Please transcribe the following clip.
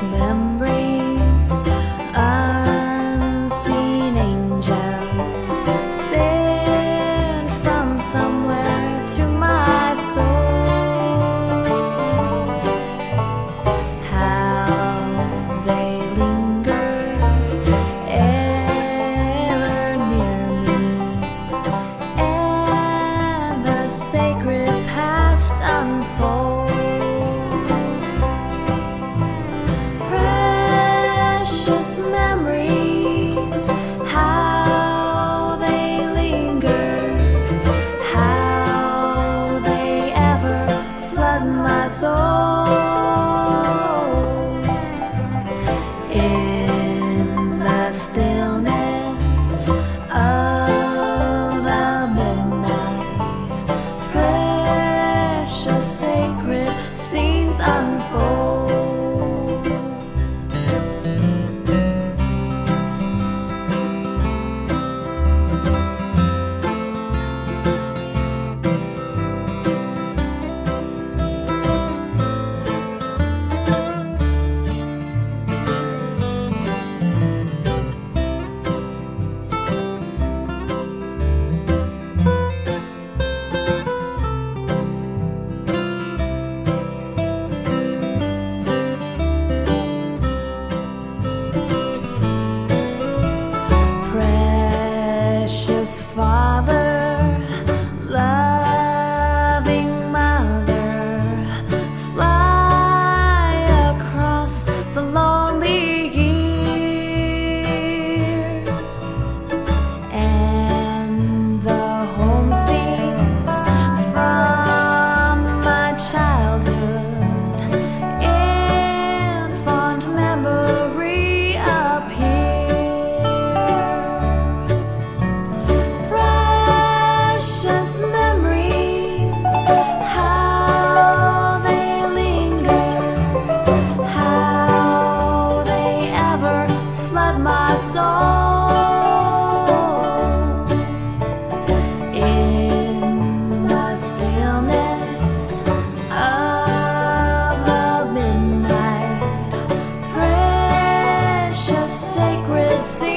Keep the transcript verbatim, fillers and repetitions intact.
memories, unseen angels sent from somewhere to my soul. How they linger ever near me, and the sacred past unfolds. Precious memories, how they linger, how they ever flood my soul. In the stillness of the midnight, precious sacred scenes unfold. Precious Father, loving Mother, fly across the lonely years, and the home scenes from my childhood in fond memory appear. Precious memories, how they linger, how they ever flood my soul. In the stillness of the midnight, precious sacred sea